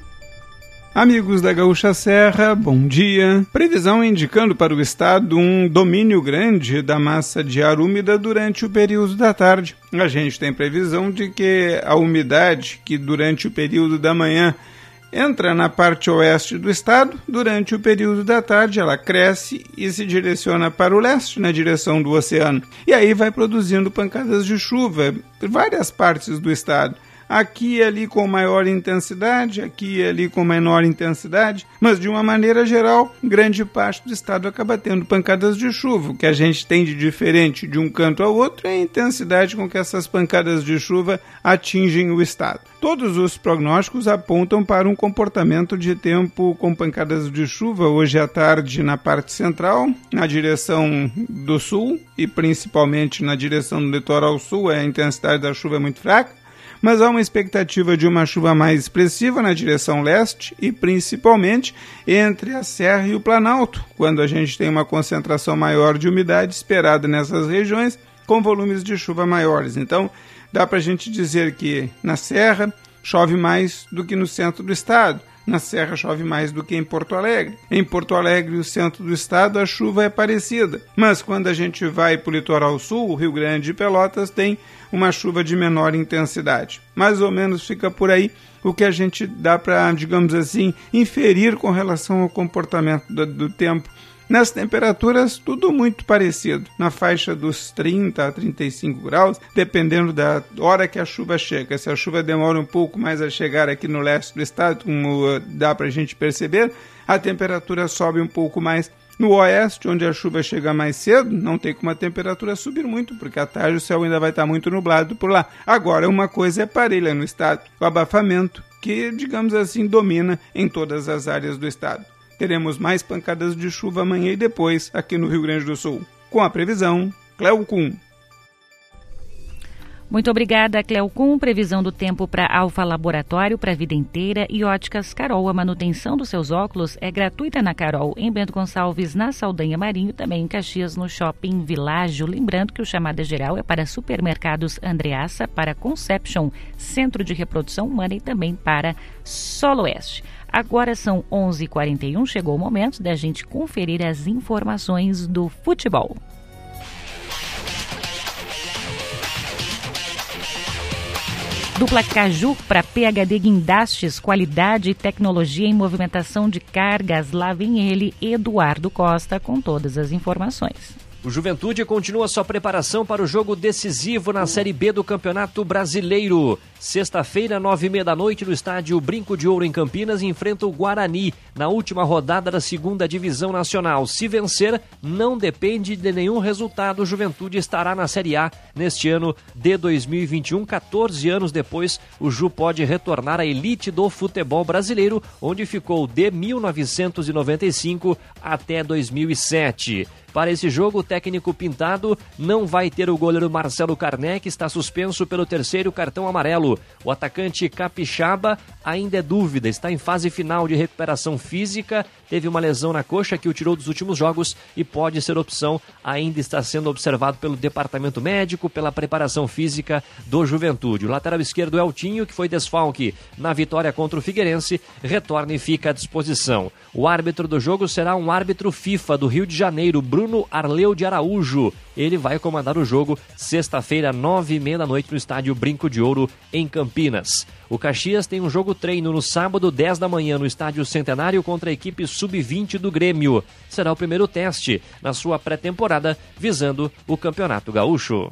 Amigos da Gaúcha Serra, bom dia. Previsão indicando para o estado um domínio grande da massa de ar úmida durante o período da tarde. A gente tem previsão de que a umidade que durante o período da manhã entra na parte oeste do estado, durante o período da tarde ela cresce e se direciona para o leste, na direção do oceano. E aí vai produzindo pancadas de chuva em várias partes do estado. Aqui e ali com maior intensidade, aqui e ali com menor intensidade, mas de uma maneira geral, grande parte do estado acaba tendo pancadas de chuva. O que a gente tem de diferente de um canto ao outro é a intensidade com que essas pancadas de chuva atingem o estado. Todos os prognósticos apontam para um comportamento de tempo com pancadas de chuva hoje à tarde na parte central, na direção do sul e principalmente na direção do litoral sul, a intensidade da chuva é muito fraca. Mas há uma expectativa de uma chuva mais expressiva na direção leste e principalmente entre a Serra e o Planalto, quando a gente tem uma concentração maior de umidade esperada nessas regiões com volumes de chuva maiores. Então, dá para a gente dizer que na Serra chove mais do que no centro do estado. Na Serra chove mais do que em Porto Alegre. Em Porto Alegre e o centro do estado a chuva é parecida. Mas quando a gente vai para o litoral sul, o Rio Grande e Pelotas tem uma chuva de menor intensidade. Mais ou menos fica por aí o que a gente dá para, digamos assim, inferir com relação ao comportamento do, do tempo. Nas temperaturas, tudo muito parecido, na faixa dos trinta a trinta e cinco graus, dependendo da hora que a chuva chega. Se a chuva demora um pouco mais a chegar aqui no leste do estado, como dá para a gente perceber, a temperatura sobe um pouco mais. No oeste, onde a chuva chega mais cedo, não tem como a temperatura subir muito, porque à tarde o céu ainda vai estar muito nublado por lá. Agora, uma coisa é parelha no estado, o abafamento, que, digamos assim, domina em todas as áreas do estado. Teremos mais pancadas de chuva amanhã e depois aqui no Rio Grande do Sul. Com a previsão, Cleo Kuhn. Muito obrigada, Cleo Kuhn. Previsão do tempo para Alfa Laboratório, para a vida inteira e Óticas Carol. A manutenção dos seus óculos é gratuita na Carol, em Bento Gonçalves, na Saldanha Marinho, também em Caxias, no Shopping Világio. Lembrando que o Chamada Geral é para supermercados Andreassa, para Conception, Centro de Reprodução Humana e também para Soloeste. Agora são onze e quarenta e um, chegou o momento da gente conferir as informações do futebol. Dupla Caju para P H D Guindastes, qualidade e tecnologia em movimentação de cargas. Lá vem ele, Eduardo Costa, com todas as informações. O Juventude continua sua preparação para o jogo decisivo na Série B do Campeonato Brasileiro. Sexta-feira, nove e meia da noite, no estádio Brinco de Ouro, em Campinas, enfrenta o Guarani, na última rodada da segunda Divisão Nacional. Se vencer, não depende de nenhum resultado. O Juventude estará na Série A neste ano de dois mil e vinte e um. quatorze anos depois, o Ju pode retornar à elite do futebol brasileiro, onde ficou de mil novecentos e noventa e cinco até dois mil e sete. Para esse jogo, o técnico Pintado não vai ter o goleiro Marcelo Carné, que está suspenso pelo terceiro cartão amarelo. O atacante Capixaba ainda é dúvida, está em fase final de recuperação física, teve uma lesão na coxa que o tirou dos últimos jogos e pode ser opção, ainda está sendo observado pelo departamento médico, pela preparação física do Juventude. O lateral esquerdo Eltinho, que foi desfalque na vitória contra o Figueirense, retorna e fica à disposição. O árbitro do jogo será um árbitro FIFA do Rio de Janeiro, Bruno Arleu de Araújo. Ele vai comandar o jogo sexta-feira, nove e meia da noite, no estádio Brinco de Ouro, em Campinas. O Caxias tem um jogo treino no sábado, dez da manhã, no estádio Centenário, contra a equipe sub vinte do Grêmio. Será o primeiro teste na sua pré-temporada, visando o Campeonato Gaúcho.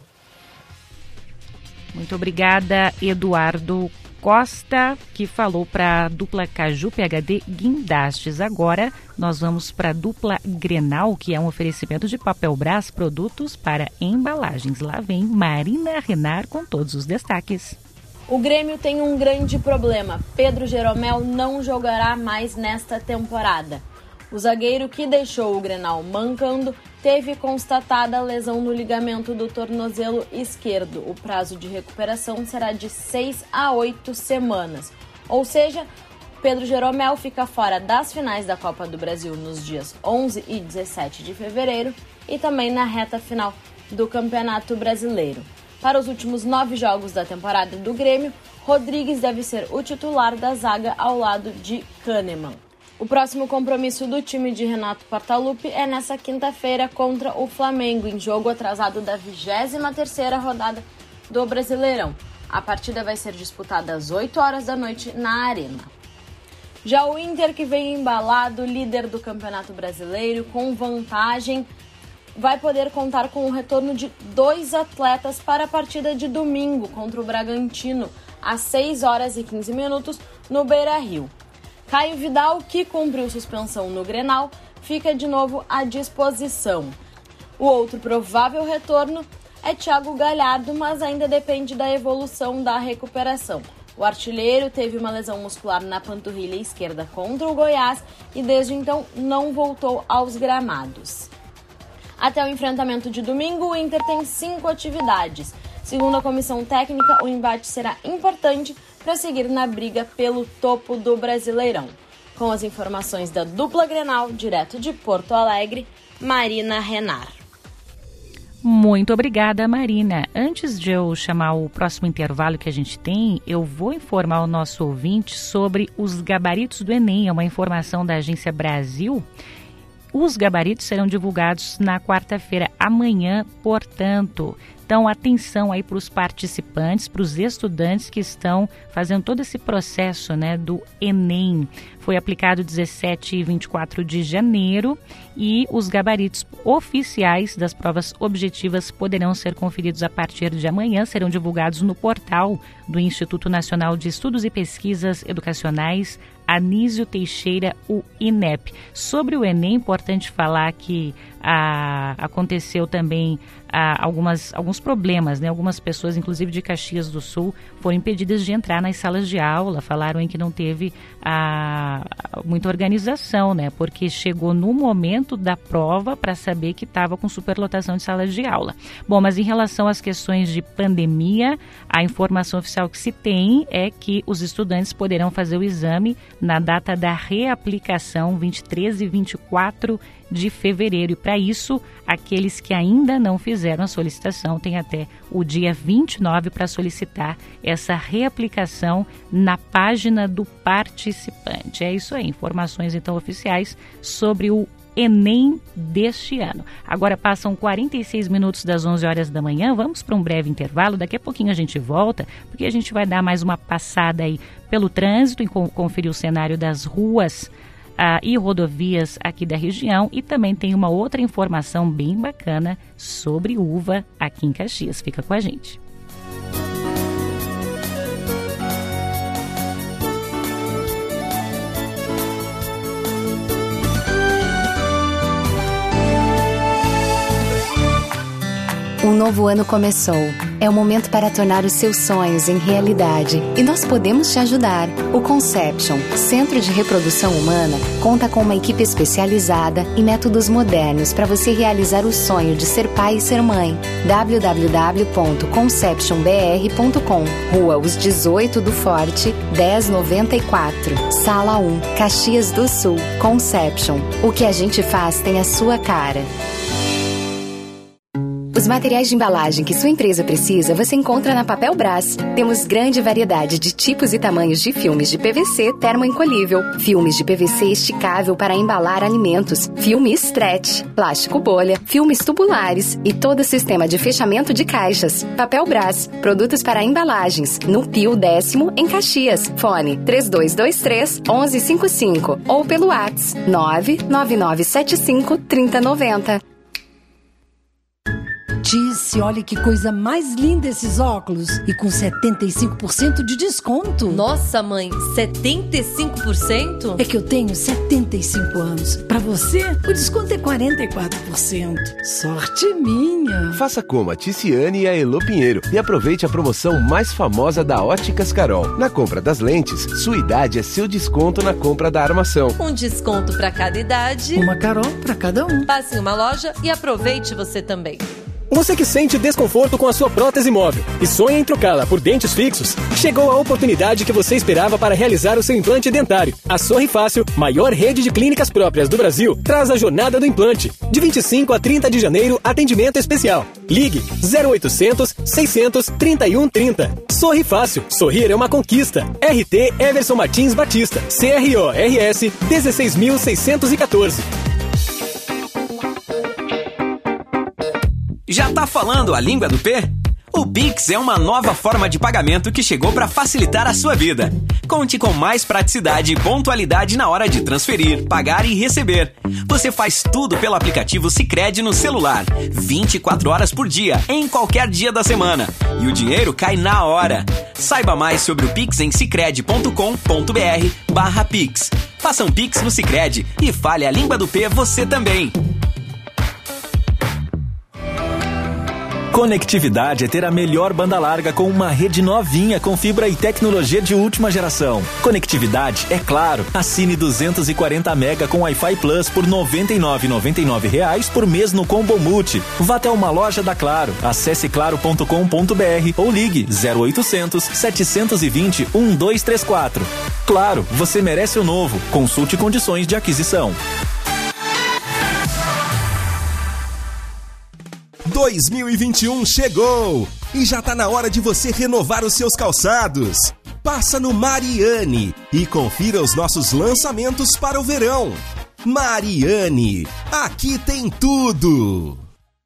Muito obrigada, Eduardo Costa, que falou para a dupla Caju P H D Guindastes. Agora nós vamos para a dupla Grenal, que é um oferecimento de Papel Brás, produtos para embalagens. Lá vem Marina Renar com todos os destaques. O Grêmio tem um grande problema. Pedro Jeromel não jogará mais nesta temporada. O zagueiro que deixou o Grenal mancando teve constatada a lesão no ligamento do tornozelo esquerdo. O prazo de recuperação será de seis a oito semanas. Ou seja, Pedro Jeromel fica fora das finais da Copa do Brasil nos dias onze e dezessete de fevereiro e também na reta final do Campeonato Brasileiro. Para os últimos nove jogos da temporada do Grêmio, Rodrigues deve ser o titular da zaga ao lado de Kahneman. O próximo compromisso do time de Renato Portaluppi é nessa quinta-feira contra o Flamengo, em jogo atrasado da vigésima terceira rodada do Brasileirão. A partida vai ser disputada às oito horas da noite na Arena. Já o Inter, que vem embalado, líder do Campeonato Brasileiro, com vantagem, vai poder contar com o retorno de dois atletas para a partida de domingo contra o Bragantino, às seis horas e quinze minutos, no Beira-Rio. Caio Vidal, que cumpriu suspensão no Grenal, fica de novo à disposição. O outro provável retorno é Thiago Galhardo, mas ainda depende da evolução da recuperação. O artilheiro teve uma lesão muscular na panturrilha esquerda contra o Goiás e desde então não voltou aos gramados. Até o enfrentamento de domingo, o Inter tem cinco atividades. Segundo a comissão técnica, o embate será importante para seguir na briga pelo topo do Brasileirão. Com as informações da dupla Grenal, direto de Porto Alegre, Marina Renar. Muito obrigada, Marina. Antes de eu chamar o próximo intervalo que a gente tem, eu vou informar o nosso ouvinte sobre os gabaritos do Enem. É uma informação da Agência Brasil. Os gabaritos serão divulgados na quarta-feira, amanhã, portanto. Então, atenção aí para os participantes, para os estudantes que estão fazendo todo esse processo, né, do Enem. Foi aplicado dezessete e vinte e quatro de janeiro e os gabaritos oficiais das provas objetivas poderão ser conferidos a partir de amanhã, serão divulgados no portal do Instituto Nacional de Estudos e Pesquisas Educacionais, Anísio Teixeira, o I N E P. Sobre o Enem, é importante falar que ah, aconteceu também ah, algumas, alguns problemas, né? Algumas pessoas, inclusive de Caxias do Sul, foram impedidas de entrar nas salas de aula, falaram em que não teve ah, muita organização, né? Porque chegou no momento da prova para saber que estava com superlotação de salas de aula. Bom, mas em relação às questões de pandemia, a informação oficial que se tem é que os estudantes poderão fazer o exame na data da reaplicação, vinte e três e vinte e quatro de fevereiro. E para isso, aqueles que ainda não fizeram a solicitação têm até o dia vinte e nove para solicitar essa reaplicação na página do participante. É isso aí, informações então oficiais sobre o Enem deste ano. Agora passam quarenta e seis minutos das onze horas da manhã, vamos para um breve intervalo, daqui a pouquinho a gente volta, porque a gente vai dar mais uma passada aí pelo trânsito e conferir o cenário das ruas ah, e rodovias aqui da região, e também tem uma outra informação bem bacana sobre uva aqui em Caxias. Fica com a gente. Um novo ano começou. É o momento para tornar os seus sonhos em realidade. E nós podemos te ajudar. O Conception, Centro de Reprodução Humana, conta com uma equipe especializada e métodos modernos para você realizar o sonho de ser pai e ser mãe. w w w ponto conception b r ponto com, Rua Os dezoito do Forte, dez noventa e quatro, Sala um, Caxias do Sul. Conception. O que a gente faz tem a sua cara. Os materiais de embalagem que sua empresa precisa você encontra na Papel Brás. Temos grande variedade de tipos e tamanhos de filmes de P V C termoencolhível, filmes de P V C esticável para embalar alimentos, filme stretch, plástico bolha, filmes tubulares e todo sistema de fechamento de caixas. Papel Brás, produtos para embalagens, no Pio Décimo, em Caxias. Fone três dois dois três, um um cinco cinco ou pelo WhatsApp nove nove nove sete cinco, três zero nove zero. Disse, olha que coisa mais linda esses óculos. E com setenta e cinco por cento de desconto. Nossa, mãe, setenta e cinco por cento? É que eu tenho setenta e cinco anos. Pra você, o desconto é quarenta e quatro por cento. Sorte minha. Faça como a Ticiane e a Elô Pinheiro e aproveite a promoção mais famosa da Óticas Carol. Na compra das lentes, sua idade é seu desconto na compra da armação. Um desconto pra cada idade. Uma Carol pra cada um. Passe em uma loja e aproveite você também. Você que sente desconforto com a sua prótese móvel e sonha em trocá-la por dentes fixos, chegou a oportunidade que você esperava para realizar o seu implante dentário. A Sorri Fácil, maior rede de clínicas próprias do Brasil, traz a jornada do implante. De vinte e cinco a trinta de janeiro, atendimento especial. Ligue zero oitocentos, seiscentos, trinta e um trinta. Sorri Fácil. Sorrir é uma conquista. R T Everson Martins Batista. C R O R S dezesseis mil seiscentos e quatorze. Já tá falando a língua do P? O Pix é uma nova forma de pagamento que chegou para facilitar a sua vida. Conte com mais praticidade e pontualidade na hora de transferir, pagar e receber. Você faz tudo pelo aplicativo Sicredi no celular, vinte e quatro horas por dia, em qualquer dia da semana. E o dinheiro cai na hora. Saiba mais sobre o Pix em sicredi ponto com ponto b r barra Pix. Faça um Pix no Sicredi e fale a língua do P você também. Conectividade é ter a melhor banda larga com uma rede novinha com fibra e tecnologia de última geração. Conectividade é claro. Assine duzentos e quarenta mega com Wi-Fi Plus por noventa e nove reais e noventa e nove centavos por mês no Combo Multi. Vá até uma loja da Claro. Acesse claro ponto com ponto b r ou ligue zero oitocentos, setecentos e vinte, doze trinta e quatro. Claro, você merece o novo. Consulte condições de aquisição. dois mil e vinte e um chegou e já tá na hora de você renovar os seus calçados. Passa no Mariane e confira os nossos lançamentos para o verão. Mariane, aqui tem tudo!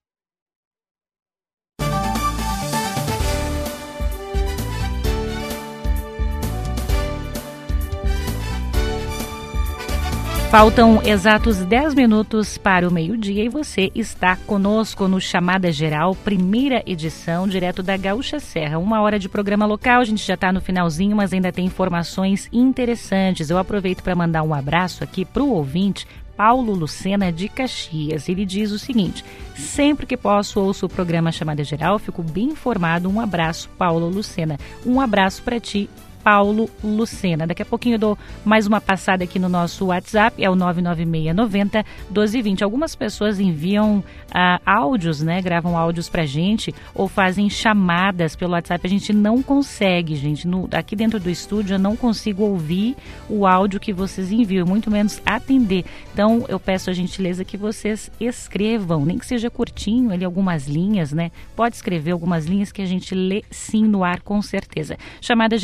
Faltam exatos dez minutos para o meio-dia e você está conosco no Chamada Geral, primeira edição, direto da Gaúcha Serra. Uma hora de programa local, a gente já está no finalzinho, mas ainda tem informações interessantes. Eu aproveito para mandar um abraço aqui para o ouvinte Paulo Lucena de Caxias. Ele diz o seguinte: sempre que posso ouço o programa Chamada Geral, fico bem informado. Um abraço, Paulo Lucena. Um abraço para ti, Paulo Lucena. Daqui a pouquinho eu dou mais uma passada aqui no nosso WhatsApp, é o nove nove seis nove zero, um dois dois zero. Algumas pessoas enviam ah, áudios, né? Gravam áudios pra gente ou fazem chamadas pelo WhatsApp. A gente não consegue, gente. No, aqui dentro do estúdio eu não consigo ouvir o áudio que vocês enviam, muito menos atender. Então eu peço a gentileza que vocês escrevam, nem que seja curtinho, ali algumas linhas, né? Pode escrever algumas linhas que a gente lê sim no ar, com certeza. Chamada Geral, primeira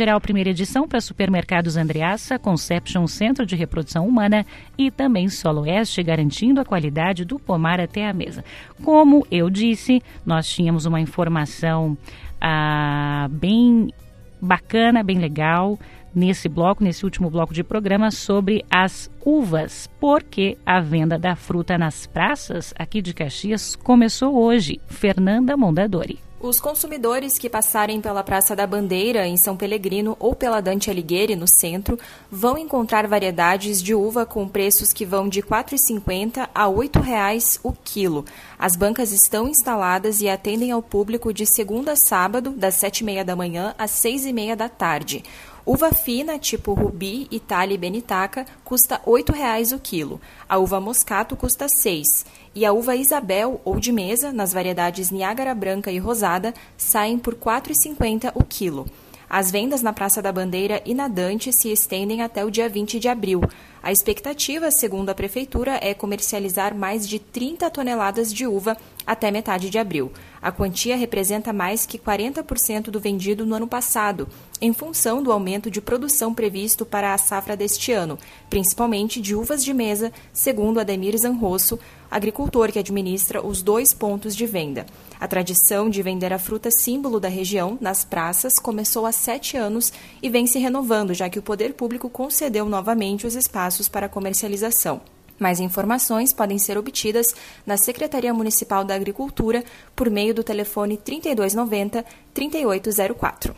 primeira edição para supermercados Andreassa, Conception Centro de Reprodução Humana e também Solo Oeste, garantindo a qualidade do pomar até a mesa. Como eu disse, nós tínhamos uma informação ah, bem bacana, bem legal, nesse bloco, nesse último bloco de programa, sobre as uvas, porque a venda da fruta nas praças aqui de Caxias começou hoje. Fernanda Mondadori. Os consumidores que passarem pela Praça da Bandeira, em São Pelegrino, ou pela Dante Alighieri, no centro, vão encontrar variedades de uva com preços que vão de quatro reais e cinquenta centavos a oito reais o quilo. As bancas estão instaladas e atendem ao público de segunda a sábado, das sete e meia da manhã às seis e meia da tarde. Uva fina, tipo Rubi, Itália e Benitaca, custa oito reais o quilo. A uva Moscato custa seis reais. E a uva Isabel, ou de mesa, nas variedades Niágara Branca e Rosada, saem por quatro reais e cinquenta centavos o quilo. As vendas na Praça da Bandeira e na Dante se estendem até o dia vinte de abril. A expectativa, segundo a Prefeitura, é comercializar mais de trinta toneladas de uva até metade de abril. A quantia representa mais que quarenta por cento do vendido no ano passado, em função do aumento de produção previsto para a safra deste ano, principalmente de uvas de mesa, segundo Ademir Zanrosso, agricultor que administra os dois pontos de venda. A tradição de vender a fruta símbolo da região nas praças começou há sete anos e vem se renovando, já que o poder público concedeu novamente os espaços para comercialização. Mais informações podem ser obtidas na Secretaria Municipal da Agricultura por meio do telefone trinta e dois noventa, trinta e oito zero quatro.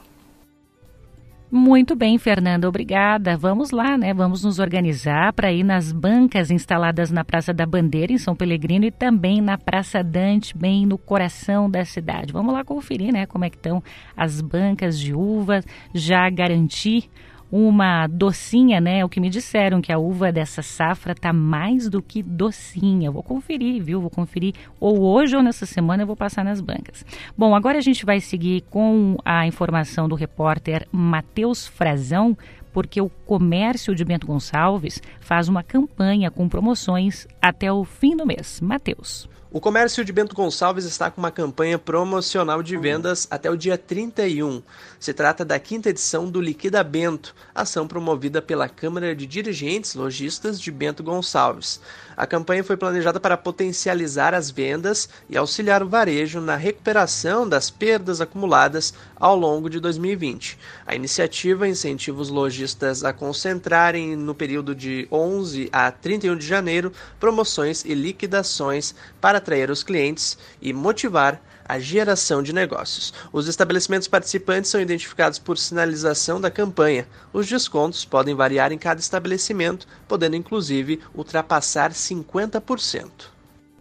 Muito bem, Fernanda, obrigada. Vamos lá, né? Vamos nos organizar para ir nas bancas instaladas na Praça da Bandeira, em São Pelegrino, e também na Praça Dante, bem no coração da cidade. Vamos lá conferir, né? Como é que estão as bancas de uvas, já garantir uma docinha, né? O que me disseram que a uva dessa safra tá mais do que docinha. Eu vou conferir, viu? Vou conferir ou hoje ou nessa semana eu vou passar nas bancas. Bom, agora a gente vai seguir com a informação do repórter Matheus Frazão, porque o comércio de Bento Gonçalves faz uma campanha com promoções até o fim do mês. Matheus. O comércio de Bento Gonçalves está com uma campanha promocional de vendas até o dia trinta e um. Se trata da quinta edição do Liquida Bento, ação promovida pela Câmara de Dirigentes Lojistas de Bento Gonçalves. A campanha foi planejada para potencializar as vendas e auxiliar o varejo na recuperação das perdas acumuladas ao longo de dois mil e vinte. A iniciativa incentiva os lojistas a concentrarem no período de onze a trinta e um de janeiro promoções e liquidações para atrair os clientes e motivar a geração de negócios. Os estabelecimentos participantes são identificados por sinalização da campanha. Os descontos podem variar em cada estabelecimento, podendo inclusive ultrapassar cinquenta por cento.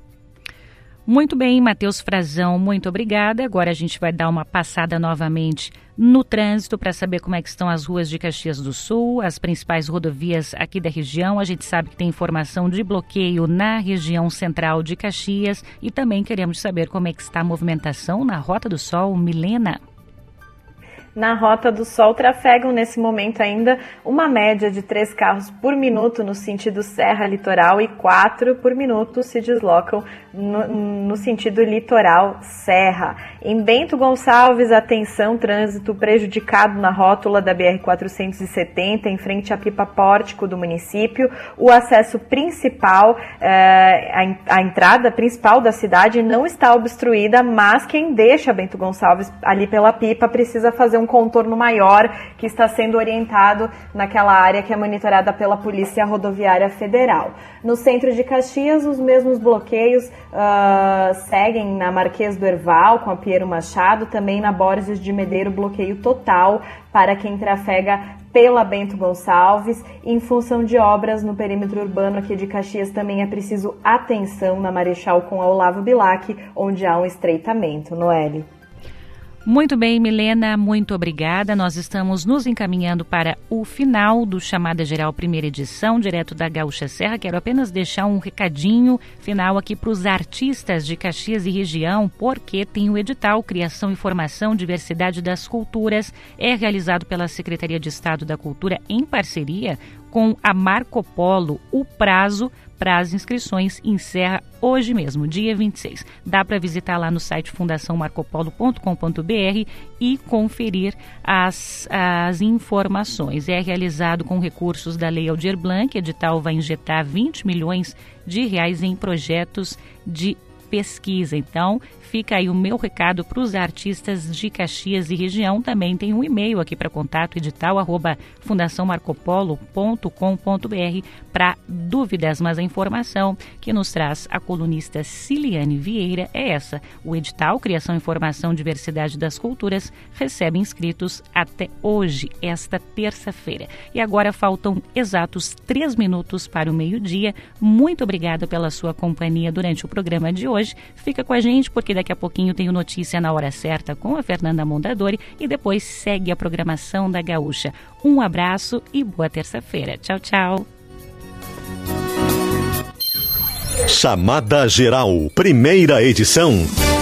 Muito bem, Matheus Frazão, muito obrigada. Agora a gente vai dar uma passada novamente no trânsito para saber como é que estão as ruas de Caxias do Sul, as principais rodovias aqui da região. A gente sabe que tem informação de bloqueio na região central de Caxias e também queremos saber como é que está a movimentação na Rota do Sol. Milena. Na Rota do Sol trafegam nesse momento ainda uma média de três carros por minuto no sentido Serra Litoral e quatro por minuto se deslocam no, no sentido Litoral Serra. Em Bento Gonçalves, atenção, trânsito prejudicado na rótula da B R quatrocentos e setenta, em frente à Pipa Pórtico do município. O acesso principal, eh, a, a entrada principal da cidade não está obstruída, mas quem deixa Bento Gonçalves ali pela Pipa precisa fazer um contorno maior que está sendo orientado naquela área que é monitorada pela Polícia Rodoviária Federal. No centro de Caxias, os mesmos bloqueios uh, seguem na Marquês do Herval, com a Piero Machado, também na Borges de Medeiro, bloqueio total para quem trafega pela Bento Gonçalves. Em função de obras no perímetro urbano aqui de Caxias, também é preciso atenção na Marechal com a Olavo Bilac, onde há um estreitamento. Noeli. Muito bem, Milena, muito obrigada. Nós estamos nos encaminhando para o final do Chamada Geral Primeira Edição, direto da Gaúcha Serra. Quero apenas deixar um recadinho final aqui para os artistas de Caxias e região, porque tem o edital Criação e Formação, Diversidade das Culturas, é realizado pela Secretaria de Estado da Cultura em parceria com a Marco Polo. O prazo para as inscrições encerra hoje mesmo, dia vinte e seis. Dá para visitar lá no site fundação marco polo ponto com ponto b r e conferir as, as informações. É realizado com recursos da Lei Aldir Blanc. O edital vai injetar vinte milhões de reais em projetos de pesquisa. Então, fica aí o meu recado para os artistas de Caxias e região. Também tem um e-mail aqui para contato, edital arroba fundação marco polo ponto com ponto b r para dúvidas. Mas a informação que nos traz a colunista Ciliane Vieira é essa. O edital Criação, Informação, Diversidade das Culturas recebe inscritos até hoje, esta terça-feira. E agora faltam exatos três minutos para o meio-dia. Muito obrigada pela sua companhia durante o programa de hoje. Fica com a gente porque daqui a pouquinho tem o Notícia na Hora Certa com a Fernanda Mondadori e depois segue a programação da Gaúcha. Um abraço e boa terça-feira. Tchau, tchau. Chamada Geral, primeira edição.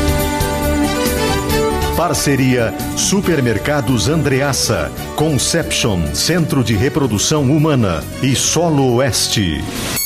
Parceria Supermercados Andreassa, Conception, Centro de Reprodução Humana e Solo Oeste.